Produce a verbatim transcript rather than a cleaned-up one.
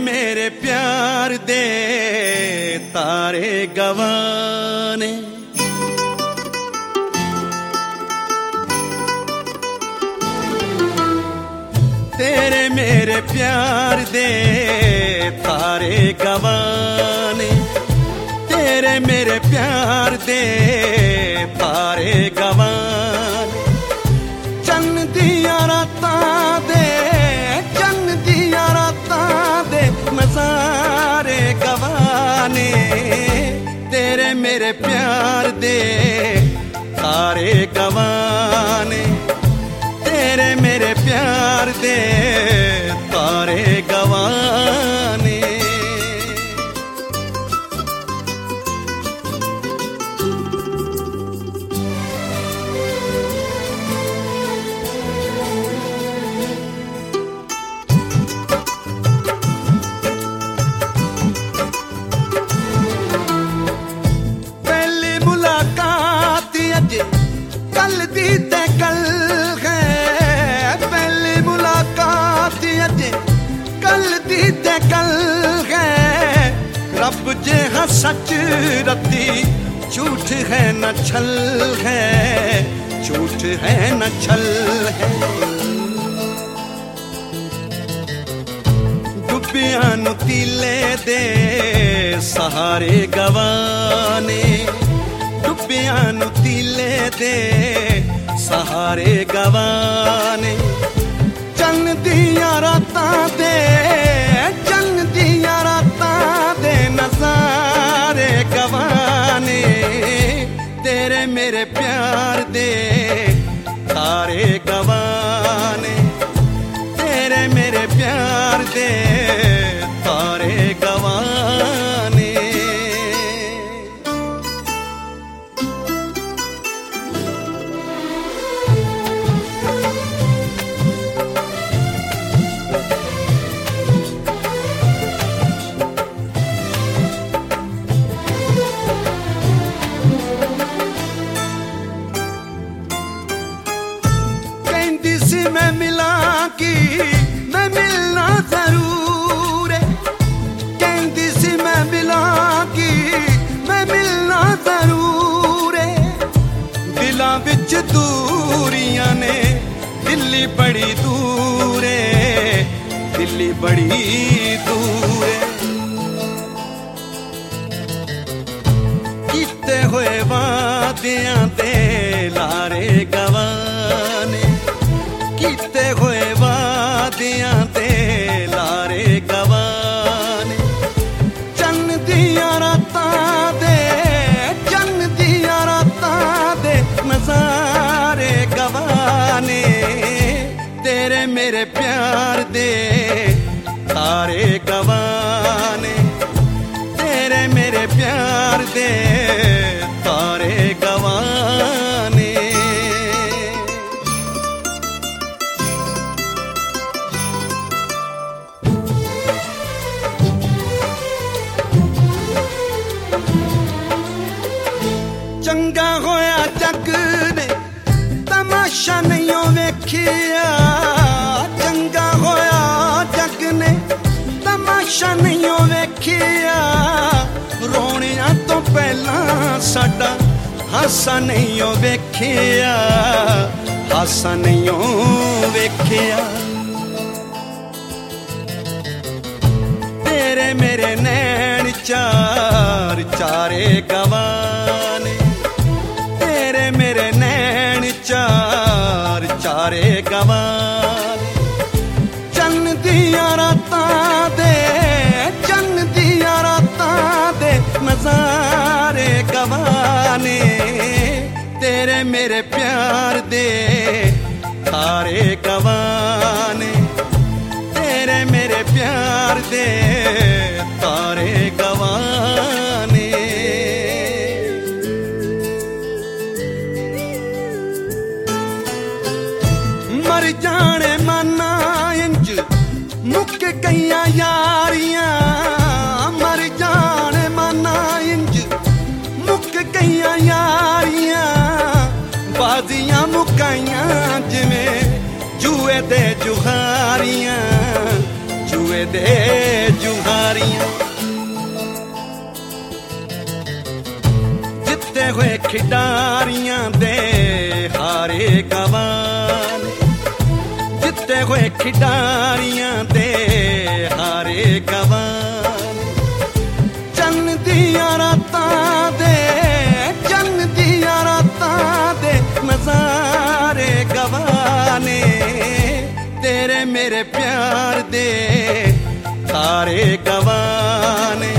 मेरे प्यार दे तारे गवाने, तेरे मेरे प्यार दे तारे गवाने, तेरे मेरे प्यार दे तारे गवाने। चन्न दिया रातां दे, चन्न दिया रातां दे नज़ारे गवाने, तेरे मेरे प्यार दे तारे गवाने, तेरे मेरे प्यार दे तारे गवाने। पहली मुलाकात अज कल दी ते कल है, पहली मुलाकात अज कल दी ते कल है। रब जे हाँ सच रती, झूठ है न छल है, झूठ है न छल है। डुबियां नु तीले दे सहारे गवाने, डुबियां नु तीले दे सहारे गवाने। चन्न दिया रातां दे, चन्न दिया रातां दे नज़ारे गवाने, तेरे मेरे प्यार दे तारे गवाने, तेरे मेरे प्यार दे तारे गवाने। मैं मिलांगी, मैं मिलना जरूर है, कहती सी मैं मिलांगी, मैं मिलना जरूर है। दिलां विच दूरियां ने, दिल्ली बड़ी दूर है, दिल्ली बड़ी दूर है। कीते होए वादियां दे लारे गवाने, कीते होए वादियां ते लारे गवाने। चन्न दिया रातां दे, चन्न दिया रातां दे नज़ारे गवाने, तेरे मेरे प्यार दे तारे गवाने, तेरे मेरे प्यार दे तारे गवाने। चंगा होया जग ने तमाशा नहीं वेखिया, चंगा होया जग ने तमाशा नहीं वेखिया। रोनिया तो पहला साडा हासा नहीं वेखिया, हासा नहीं वेखिया। तेरे मेरे नैन चार चारे गवाने, तेरे मेरे नैन चार चारे गवाने। चन्न दिया रातां दे, चन्न दिया रातां दे नज़ारे गवाने, तेरे मेरे प्यार दे तारे गवाने, तेरे मेरे प्यार दे तारे गवाने। मर जाने माना इंज मुक गईयां यारियां, मर जाने माना इंज मुक गईयां यारियां। बाजियां मुकाइयां जिवें जुए दे जुहारियां, जुए दे जुहारियां। यारियां जिते हुए खिडारियां दे हारे गवान जिते हुए खिडारियां दे हारे गवान चन्न दिया रातां दे चन्न दिया रातां दे नजारे गवाने तेरे मेरे प्यार दे तारे गवाने